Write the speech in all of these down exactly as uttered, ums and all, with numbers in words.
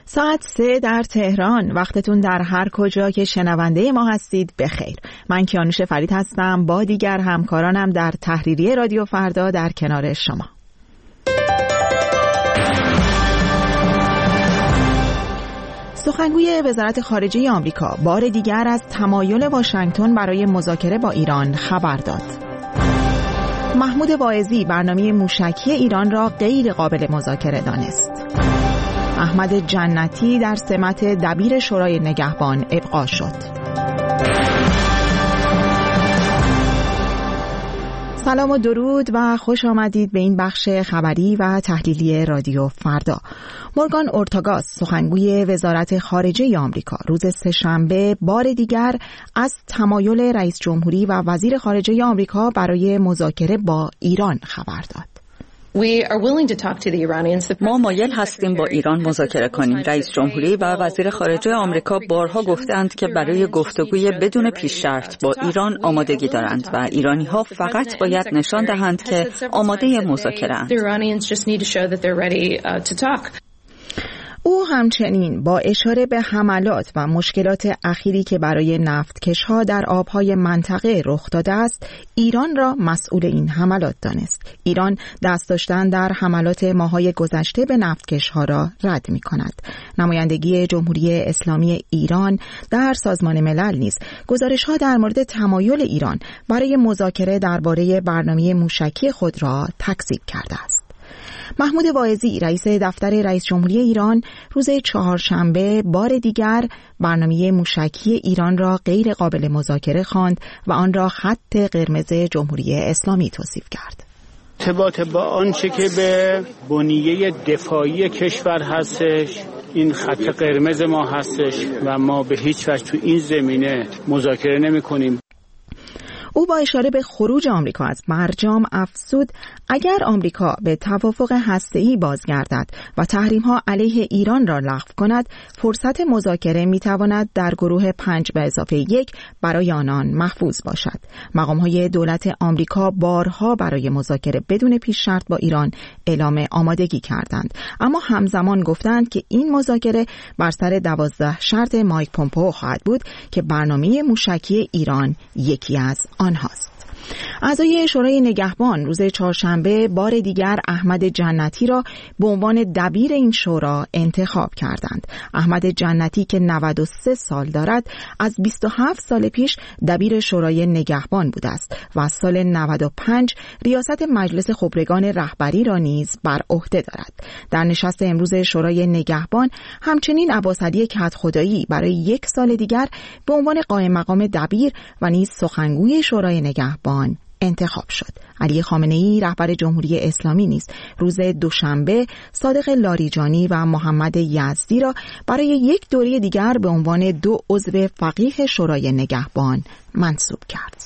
ساعت سه در تهران، وقتتون در هر کجا که شنونده ما هستید بخیر. من کیانوش فرید هستم با دیگر همکارانم در تحریریه رادیو فردا در کنار شما. سخنگوی وزارت خارجه آمریکا بار دیگر از تمایل واشنگتن برای مذاکره با ایران خبر داد. محمود واعظی برنامه موشکی ایران را غیر قابل مذاکره دانست. احمد جنتی در سمت دبیر شورای نگهبان ابقا شد. سلام و درود و خوش آمدید به این بخش خبری و تحلیلی رادیو فردا. مورگان اورتاگاس سخنگوی وزارت خارجه آمریکا روز سه‌شنبه بار دیگر از تمایل رئیس جمهوری و وزیر خارجه آمریکا برای مذاکره با ایران خبر داد. ما مایل هستیم با ایران مذاکره کنیم. رئیس جمهوری و وزیر خارجه آمریکا بارها گفتند که برای گفتگوی بدون پیش شرط با ایران آمادگی دارند و ایرانی‌ها فقط باید نشان دهند که آماده مذاکره‌اند. او همچنین با اشاره به حملات و مشکلات اخیری که برای نفتکش‌ها در آبهای منطقه رخ داده است، ایران را مسئول این حملات دانست. ایران دست داشتن در حملات ماه‌های گذشته به نفتکش‌ها را رد می‌کند. نمایندگی جمهوری اسلامی ایران در سازمان ملل نیز گزارش‌ها در مورد تمایل ایران برای مذاکره درباره برنامه موشکی خود را تکذیب کرده است. محمود واعظی رئیس دفتر رئیس جمهوری ایران روز چهارشنبه بار دیگر برنامه موشکی ایران را غیر قابل مذاکره خواند و آن را خط قرمز جمهوری اسلامی توصیف کرد. ارتباط با آنچه که به بنیه دفاعی کشور هستش، این خط قرمز ما هستش و ما به هیچ وجه تو این زمینه مذاکره نمی کنیم. او با اشاره به خروج آمریکا از برجام افزود اگر آمریکا به توافق هسته‌ای بازگردد و تحریم‌ها علیه ایران را لغو کند، فرصت مذاکره می‌تواند در گروه پنج به اضافه یک برای آنان محفوظ باشد. مقام‌های دولت آمریکا بارها برای مذاکره بدون پیش شرط با ایران اعلام آمادگی کردند، اما همزمان گفتند که این مذاکره بر سر دوازده شرط مایک پومپئو خواهد بود که برنامه موشکی ایران یکی از آنهاست. اعضای شورای نگهبان روز چهارشنبه بار دیگر احمد جنتی را به عنوان دبیر این شورا انتخاب کردند. احمد جنتی که نود و سه سال دارد از بیست و هفت سال پیش دبیر شورای نگهبان بوده است و از سال نود و پنج ریاست مجلس خبرگان رهبری را نیز بر عهده دارد. در نشست امروز شورای نگهبان همچنین عباسعلی کدخدایی برای یک سال دیگر به عنوان قائم مقام دبیر و نیز سخنگوی شورای نگهبان انتخاب شد. علی خامنه‌ای رهبر جمهوری اسلامی نیز روز دوشنبه صادق لاریجانی و محمد یزدی را برای یک دوره دیگر به عنوان دو عضو فقیه شورای نگهبان منصوب کرد.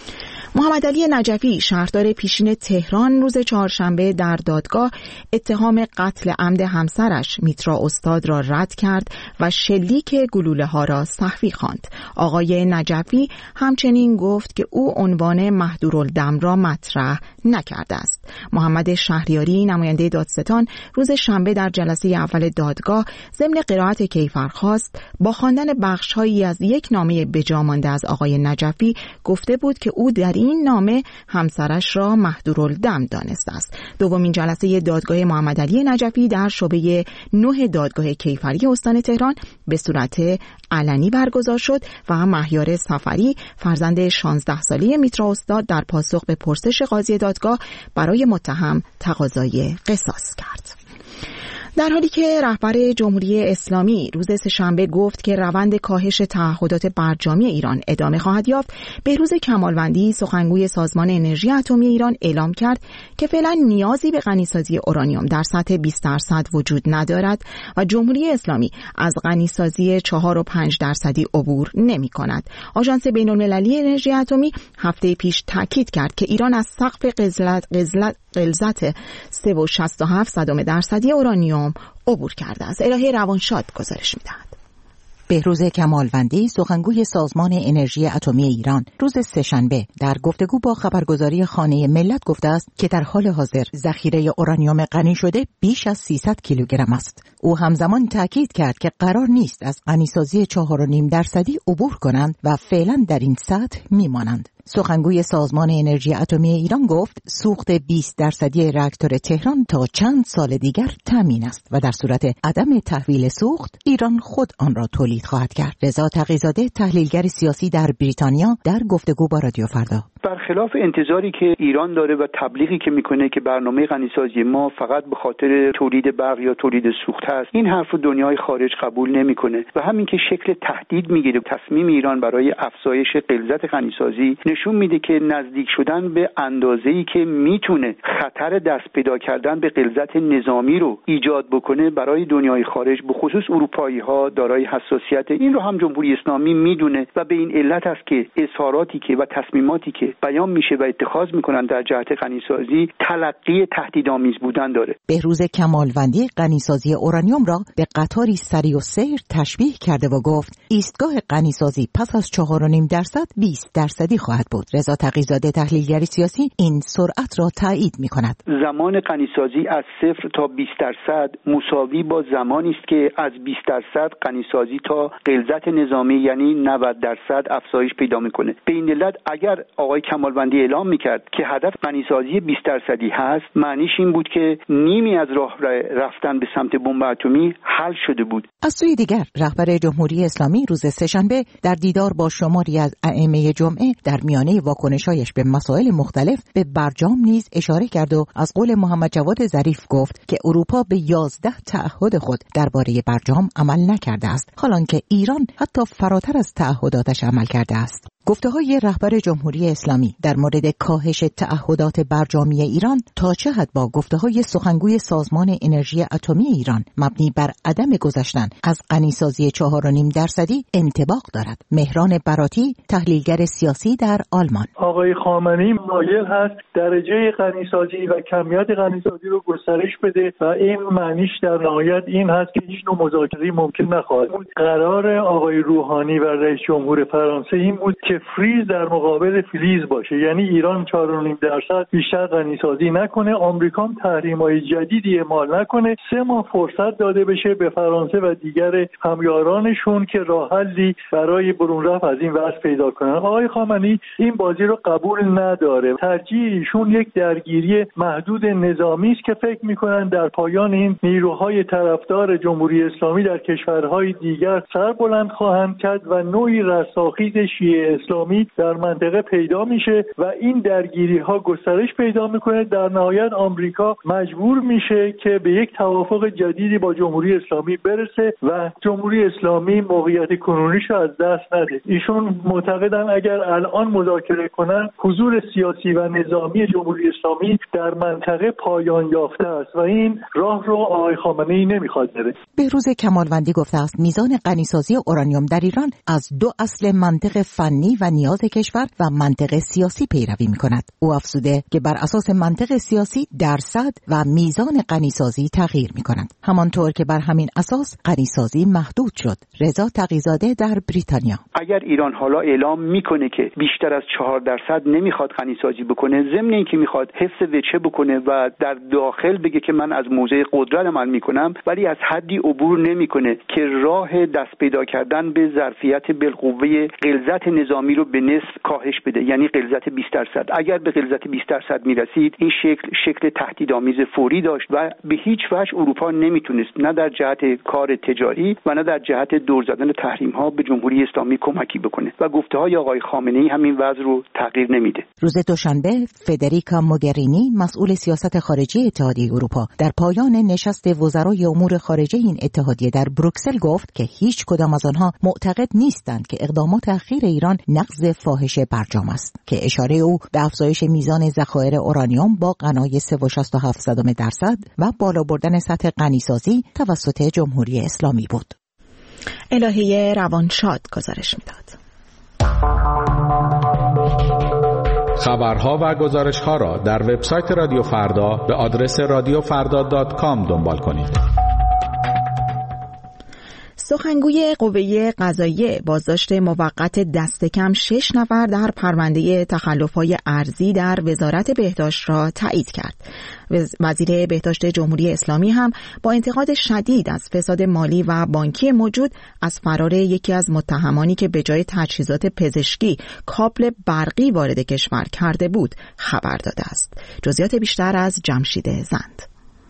محمد علی نجفی شهردار پیشین تهران روز چهارشنبه در دادگاه اتهام قتل عمد همسرش میترا استاد را رد کرد و شلیک گلوله ها را سهوی خواند. آقای نجفی همچنین گفت که او عنوان مهدورالدم را مطرح نکرده است. محمد شهریاری نماینده دادستان روز شنبه در جلسه اول دادگاه ضمن قرائت کیفرخواست با خواندن بخش‌هایی از یک نامه بجا مانده از آقای نجفی گفته بود که او در این نامه همسرش را مهدورالدم دانسته است. دومین جلسه دادگاه محمد علی نجفی در شعبه نه دادگاه کیفری استان تهران به صورت علنی برگزار شد و مهیار صفری فرزند شانزده ساله میترا استاد در پاسخ به پرسش قاضی دادگاه برای متهم تقاضای قصاص کرد. در حالی که رهبر جمهوری اسلامی روز سه‌شنبه گفت که روند کاهش تعهدات برجامی ایران ادامه خواهد یافت، بهروز کمالوندی سخنگوی سازمان انرژی اتمی ایران اعلام کرد که فعلا نیازی به غنیسازی اورانیوم در سطح بیست درصد وجود ندارد و جمهوری اسلامی از غنیسازی چهار و پنج درصدی عبور نمی کند. آژانس بین‌المللی انرژی اتمی هفته پیش تاکید کرد که ایران از سقف غلظت غلظت سه و شصت و هفت صدم درصدی اورانیوم عبور کرده است. الهه روانشاد گزارش می‌دهد. بهروز کمالوندی، سخنگوی سازمان انرژی اتمی ایران، روز سه‌شنبه در گفتگو با خبرگزاری خانه ملت گفته است که در حال حاضر ذخیره اورانیوم غنی شده بیش از سیصد کیلوگرم است. او همزمان تاکید کرد که قرار نیست از غنیسازی چهار و نیم درصدی عبور کنند و فعلا در این سطح میمانند. سخنگوی سازمان انرژی اتمی ایران گفت سوخت بیست درصدی راکتور تهران تا چند سال دیگر تامین است و در صورت عدم تحویل سوخت ایران خود آن را تولید خواهد کرد. رضا تقی‌زاده، تحلیلگر سیاسی در بریتانیا، در گفتگو با رادیو فردا: برخلاف انتظاری که ایران داره و تبلیغی که میکنه که برنامه غنیسازی ما فقط به خاطر تولید برق یا تولید سوخت هست، این حرف رو دنیای خارج قبول نمیکنه و همین که شکل تهدید میگیره تصمیم ایران برای افزایش غلظت غنیسازی نشون میده که نزدیک شدن به اندازه‌ای که میتونه خطر دست پیدا کردن به غلظت نظامی رو ایجاد بکنه برای دنیای خارج، به خصوص اروپایی ها، دارای حساسیت. این رو هم جمهوری اسلامی میدونه و به این علت است که اظهاراتی که و تصمیماتی که بیان میشه و اتخاذ میکنن در جهت غنیسازی تلقی تهدیدآمیز بودن داره. بهروز کمالوندی غنیسازی اورانیوم را به قطاری سریع و سیر تشبیه کرده و گفت ایستگاه غنیسازی پس از چهار و نیم درصد بیست درصدی خواهد بود. رضا تقی‌زاده، تحلیلگر سیاسی، این سرعت را تایید میکند. زمان غنیسازی از صفر تا بیست درصد مساوی با زمانی است که از بیست درصد غنیسازی تا غلظت نظامی یعنی نود درصد افزایش پیدا میکنه. به این علت اگر آقای کمالوندی اعلام میکرد که هدف غنیسازی بیست درصدی هست، معنیش این بود که نیمی از راه رفتن به سمت بمب اتمی حل شده بود. از سوی دیگر رهبر جمهوری اسلامی روز سه‌شنبه در دیدار با شماری از ائمه جمعه در میانه واکنش‌هایش به مسائل مختلف به برجام نیز اشاره کرد و از قول محمد جواد ظریف گفت که اروپا به یازده تعهد خود درباره برجام عمل نکرده است، حالانکه ایران حتی فراتر از تعهداتش عمل کرده است. گفته‌های رهبر جمهوری اسلامی در مورد کاهش تعهدات برجامی ایران تا چه حد با گفته‌های سخنگوی سازمان انرژی اتمی ایران مبنی بر عدم گذشتن از غنیسازی چهار و نیم درصدی انطباق دارد؟ مهران براتی، تحلیلگر سیاسی در آلمان: آقای خامنه‌ای مایل هست درجه غنیسازی و کمیت غنیسازی رو گسترش بده و این معنیش در نهایت این هست که هیچ نوع مذاکره‌ای ممکن نخواهد بود. قرار آقای روحانی و رئیس جمهور فرانسه این بود که فریز در مقابل فلیز باشه، یعنی ایران چهار و نیم درصد بیشتر غنیسازی نکنه، آمریکا هم تحریم‌های جدیدی اعمال نکنه، سه ماه فرصت داده بشه به فرانسه و دیگر همیارانشون که راه حلی برای برون رفت از این وضع پیدا کنن. آقای خامنه‌ای این بازی رو قبول نداره. ترجیح ایشون یک درگیری محدود نظامی است که فکر می‌کنن در پایان این نیروهای طرفدار جمهوری اسلامی در کشورهای دیگر سر بلند خواهند کرد و نوعی رستاخیز شیعه اسلامی در منطقه پیدا میشه و این درگیری ها گسترش پیدا میکنه. در نهایت آمریکا مجبور میشه که به یک توافق جدیدی با جمهوری اسلامی برسه و جمهوری اسلامی موقعیت کنونیش رو از دست نده. ایشون معتقدن اگر الان مذاکره کنن حضور سیاسی و نظامی جمهوری اسلامی در منطقه پایان یافته است و این راه رو آقای خامنه‌ای نمیخواد بره. بهروز کمالوندی گفته است میزان غنیسازی اورانیوم در ایران از دو اصل منطق فنی و نیاز کشور و منطق سیاسی پیروی می‌کند. او افزوده که بر اساس منطق سیاسی درصد و میزان غنیسازی تغییر می‌کند، همانطور که بر همین اساس غنیسازی محدود شد. رضا تقی‌زاده در بریتانیا: اگر ایران حالا اعلام میکنه که بیشتر از چهار درصد نمیخواد غنیسازی بکنه، ضمن اینکه میخواد حفظ وجه بکنه و در داخل بگه که من از موضع قدرت عمل میکنم، ولی از حدی عبور نمیکنه که راه دست پیدا کردن به ظرفیت بالقوه غلظت نظامی رو به نصف کاهش بده، یعنی غلظت بیست درصد. اگر به غلظت بیست درصد میرسید این شکل شکل تهدیدآمیز فوری داشت و به هیچ وجه اروپا نمیتونست نه در جهت کار تجاری و نه در جهت دور زدن تحریم ها به جمهوری اسلامی کمکی بکنه و گفته های آقای خامنه‌ای همین وضع رو تغییر نمیده. روز دوشنبه فدریکا موگرینی، مسئول سیاست خارجی اتحادیه اروپا، در پایان نشست وزرای امور خارجه این اتحادیه در بروکسل گفت که هیچ کدام از آنها معتقد نیستند که اقدامات اخیر ایران نقض فاحش برجام است، که اشاره او به افزایش میزان ذخایر اورانیوم با غنای سه و شصت و هفت صدم درصد و بالا بردن سطح غنیسازی توسط جمهوری اسلامی بود. الهیه روانشاد گزارش میداد. خبرها و گزارش‌ها را در وبسایت رادیو فردا به آدرس رادیو فردا دات کام دنبال کنید. سخنگوی قوه قضاییه بازداشت موقت دست کم شش نفر در پرونده تخلف‌های ارضی در وزارت بهداشت را تایید کرد. وزیر بهداشت جمهوری اسلامی هم با انتقاد شدید از فساد مالی و بانکی موجود از فرار یکی از متهمانی که به جای تجهیزات پزشکی کابل برقی وارد کشور کرده بود خبر داده است. جزئیات بیشتر از جمشید زند.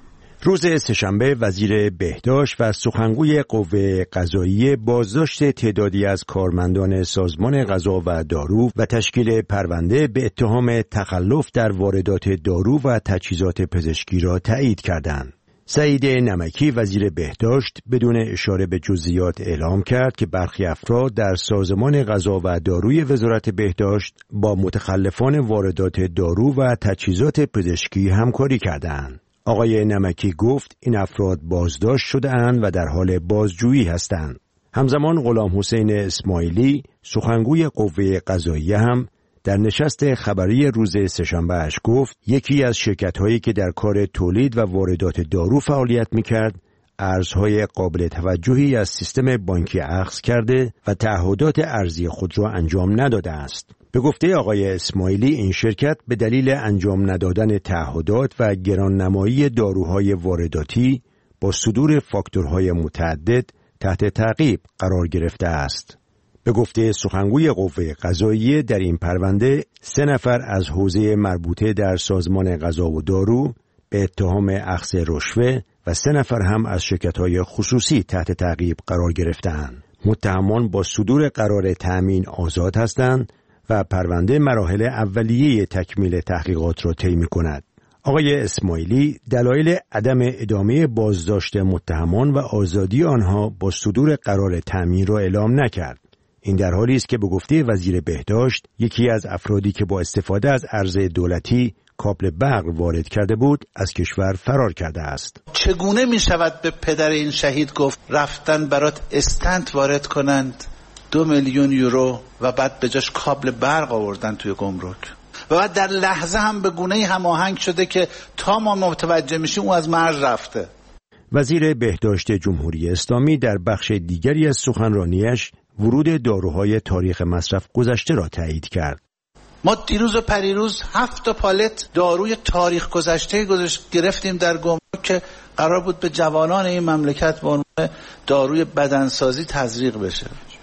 روز سه‌شنبه وزیر بهداشت و سخنگوی قوه قضاییه بازداشت تعدادی از کارمندان سازمان غذا و دارو و تشکیل پرونده به اتهام تخلف در واردات دارو و تجهیزات پزشکی را تایید کردند. سعید نمکی وزیر بهداشت بدون اشاره به جزئیات اعلام کرد که برخی افراد در سازمان غذا و داروی وزارت بهداشت با متخلفان واردات دارو و تجهیزات پزشکی همکاری کردند. آقای نمکی گفت این افراد بازداشت شده‌اند و در حال بازجویی هستند. همزمان غلام حسین اسماعیلی سخنگوی قوه قضاییه هم در نشست خبری روز سه‌شنبه اش گفت یکی از شرکت‌هایی که در کار تولید و واردات دارو فعالیت می‌کرد ارزهای قابل توجهی از سیستم بانکی اخذ کرده و تعهدات ارزی خود را انجام نداده است. به گفته آقای اسماعیلی این شرکت به دلیل انجام ندادن تعهدات و گراننمایی داروهای وارداتی با صدور فاکتورهای متعدد تحت تعقیب قرار گرفته است. به گفته سخنگوی قوه قضاییه در این پرونده سه نفر از حوزه مربوطه در سازمان غذا و دارو به اتهام اخذ رشوه و سه نفر هم از شرکت‌های خصوصی تحت تعقیب قرار گرفته‌اند. متهمان با صدور قرار تأمین آزاد هستند و پرونده مراحل اولیه تکمیل تحقیقات را طی می‌کند. آقای اسماعیلی دلایل عدم ادامه بازداشت متهمان و آزادی آنها با صدور قرار تأمین را اعلام نکرد. این در حالی است که به گفته وزیر بهداشت یکی از افرادی که با استفاده از ارز دولتی کابل برق وارد کرده بود از کشور فرار کرده است. چگونه می شود به پدر این شهید گفت رفتن برات استنت وارد کنند دو میلیون یورو و بعد به جاش کابل برق آوردن توی گمرک و بعد در لحظه هم به گونه‌ای هماهنگ شده که تا ما متوجه میشیم او از مرز رفته. وزیر بهداشت جمهوری اسلامی در بخش دیگری از سخنرانیش ورود داروهای تاریخ مصرف گذشته را تایید کرد. ما دیروز و پریروز هفت تا پالت داروی تاریخ گذشته گرفتیم در گمرک که قرار بود به جوانان این مملکت به عنوان داروی بدنسازی تزریق بشه.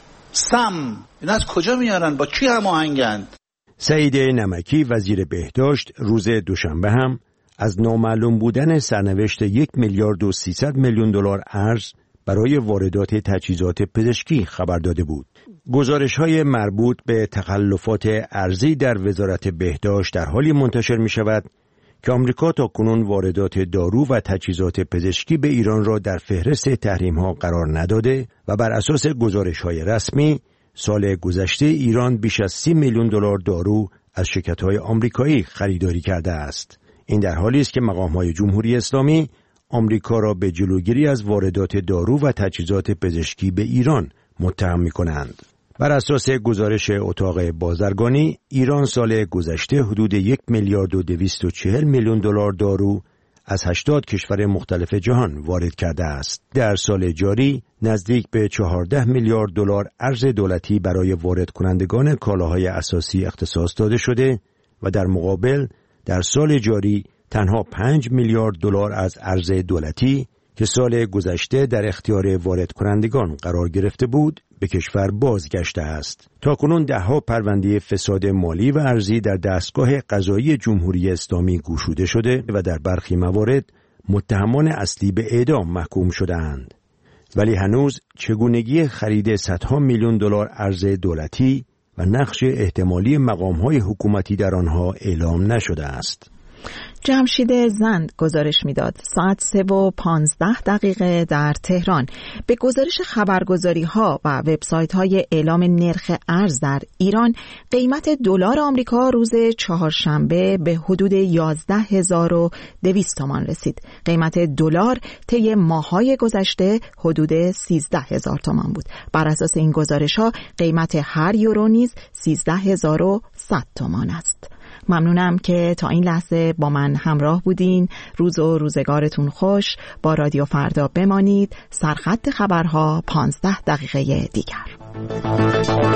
سم اینا از کجا میارن؟ با کی هماهنگند؟ سعید نمکی وزیر بهداشت روز دوشنبه هم از نامعلوم بودن سرنوشت یک میلیارد و سیصد میلیون دلار ارز برای واردات تجهیزات پزشکی خبر داده بود. گزارش‌های مربوط به تخلفات ارزی در وزارت بهداشت در حالی منتشر می شود که آمریکا تاکنون واردات دارو و تجهیزات پزشکی به ایران را در فهرست تحریم‌ها قرار نداده و بر اساس گزارش‌های رسمی سال گذشته ایران بیش از سی میلیون دلار دارو از شرکت‌های آمریکایی خریداری کرده است. این در حالی است که مقام‌های جمهوری اسلامی آمریکا را به جلوگیری از واردات دارو و تجهیزات پزشکی به ایران متهم می‌کنند. بر اساس گزارش اتاق بازرگانی ایران سال گذشته حدود یک میلیارد و دویست و چهل میلیون دلار دارو از هشتاد کشور مختلف جهان وارد کرده است. در سال جاری نزدیک به چهارده میلیارد دلار ارز دولتی برای وارد کنندگان کالاهای اساسی اختصاص داده شده و در مقابل در سال جاری تنها پنج میلیارد دلار از ارز دولتی که سال گذشته در اختیار وارد کنندگان قرار گرفته بود به کشور بازگشته است. تاکنون دهها پرونده فساد مالی و ارزی در دستگاه قضایی جمهوری اسلامی گشوده شده و در برخی موارد متهمان اصلی به اعدام محکوم شده‌اند. ولی هنوز چگونگی خرید صدها میلیون دلار ارز دولتی و نقش احتمالی مقام‌های حکومتی در آنها اعلام نشده است. جمشید زند گزارش میداد. ساعت سه و پانزده دقیقه در تهران به گزارش خبرگزاری ها و وبسایت های اعلام نرخ ارز در ایران قیمت دلار آمریکا روز چهارشنبه به حدود یازده هزار و دویست تومان رسید. قیمت دلار طی ماه‌های گذشته حدود سیزده هزار تومان بود. بر اساس این گزارش ها قیمت هر یورو نیز سیزده هزار و صد تومان است. ممنونم که تا این لحظه با من همراه بودین. روز و روزگارتون خوش. با رادیو فردا بمانید. سرخط خبرها پانزده دقیقه دیگر.